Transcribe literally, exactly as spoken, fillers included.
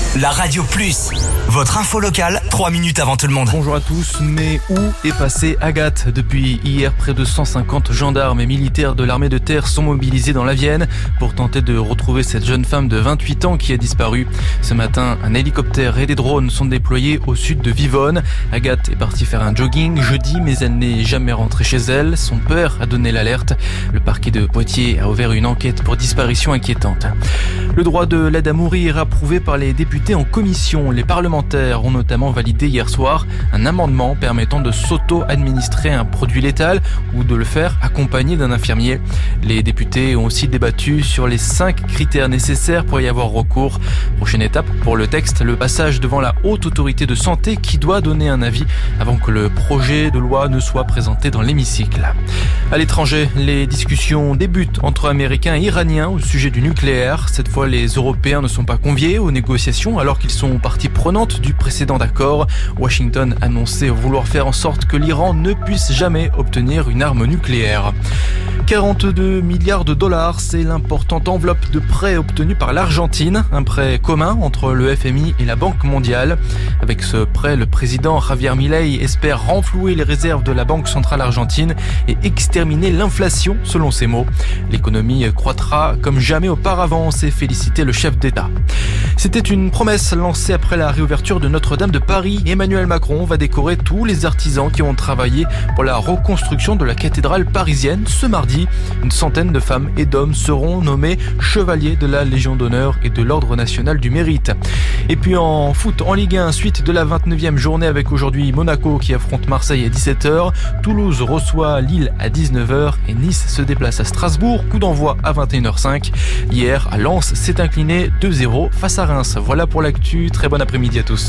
La Radio Plus, votre info locale, trois minutes avant tout le monde. Bonjour à tous, mais où est passée Agathe? Depuis hier, près de cent cinquante gendarmes et militaires de l'armée de terre sont mobilisés dans la Vienne pour tenter de retrouver cette jeune femme de vingt-huit ans qui a disparu. Ce matin, un hélicoptère et des drones sont déployés au sud de Vivonne. Agathe est partie faire un jogging jeudi, mais elle n'est jamais rentrée chez elle. Son père a donné l'alerte. Le parquet de Poitiers a ouvert une enquête pour disparition inquiétante. Le droit de l'aide à mourir approuvé par les députés en commission. Les parlementaires ont notamment validé hier soir un amendement permettant de s'auto-administrer un produit létal ou de le faire accompagné d'un infirmier. Les députés ont aussi débattu sur les cinq critères nécessaires pour y avoir recours. Prochaine étape pour le texte, le passage devant la haute autorité de santé qui doit donner un avis avant que le projet de loi ne soit présenté dans l'hémicycle. À l'étranger, les discussions débutent entre Américains et Iraniens au sujet du nucléaire. Cette fois, les Européens ne sont pas conviés aux négociations alors qu'ils sont partie prenante du précédent accord. Washington annonçait vouloir faire en sorte que l'Iran ne puisse jamais obtenir une arme nucléaire. quarante-deux milliards de dollars, c'est l'importante enveloppe de prêts obtenus par l'Argentine, un prêt commun entre le F M I et la Banque mondiale. Avec ce prêt, le président Javier Milei espère renflouer les réserves de la Banque centrale argentine et exterminer l'inflation, selon ses mots. L'économie croîtra comme jamais auparavant, s'est félicité le chef d'État. C'était une promesse lancée après la réouverture de Notre-Dame de Paris. Emmanuel Macron va décorer tous les artisans qui ont travaillé pour la reconstruction de la cathédrale parisienne ce mardi. Une centaine de femmes et d'hommes seront nommés chevaliers de la Légion d'honneur et de l'Ordre national du mérite. Et puis en foot, en Ligue un, suite de la vingt-neuvième journée avec aujourd'hui Monaco qui affronte Marseille à dix-sept heures. Toulouse reçoit Lille à dix-neuf heures et Nice se déplace à Strasbourg. Coup d'envoi à vingt et une heures cinq. Hier, Lens s'est incliné deux zéro face à Reims. Voilà pour l'actu. Très bon après-midi à tous.